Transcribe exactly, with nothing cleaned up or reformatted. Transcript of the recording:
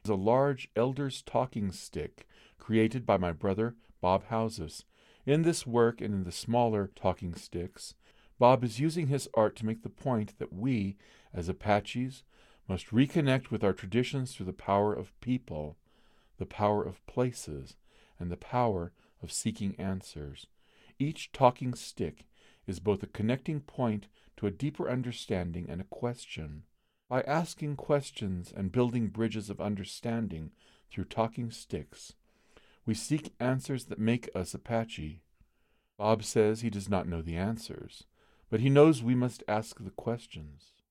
is a large elder's talking stick created by my brother Bob Houses. In this work and in the smaller talking sticks, Bob is using his art to make the point that we, as Apaches, must reconnect with our traditions through the power of people, the power of places, and the power of seeking answers. Each talking stick is both a connecting point to a deeper understanding and a question. By asking questions and building bridges of understanding through talking sticks, we seek answers that make us Apache. Bob says he does not know the answers, but he knows we must ask the questions.